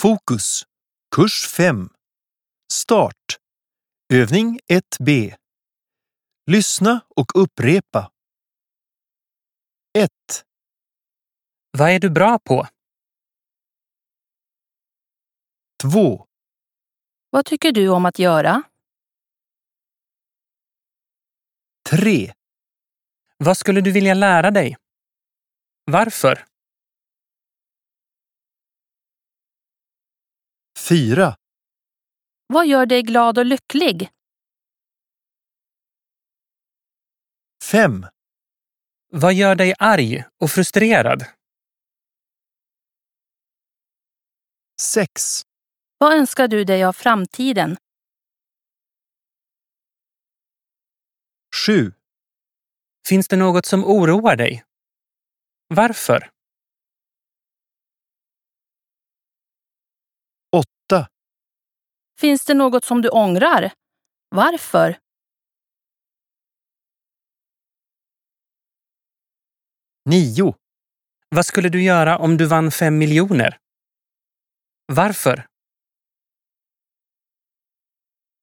Fokus. Kurs 5. Start. Övning 1B. Lyssna och upprepa. 1, Vad är du bra på? 2, Vad tycker du om att göra? 3, Vad skulle du vilja lära dig? Varför? 4, Vad gör dig glad och lycklig? 5, Vad gör dig arg och frustrerad? 6, Vad önskar du dig av framtiden? 7, Finns det något som oroar dig? Varför? 8, Finns det något som du ångrar? Varför? 9, Vad skulle du göra om du vann 5 miljoner? Varför?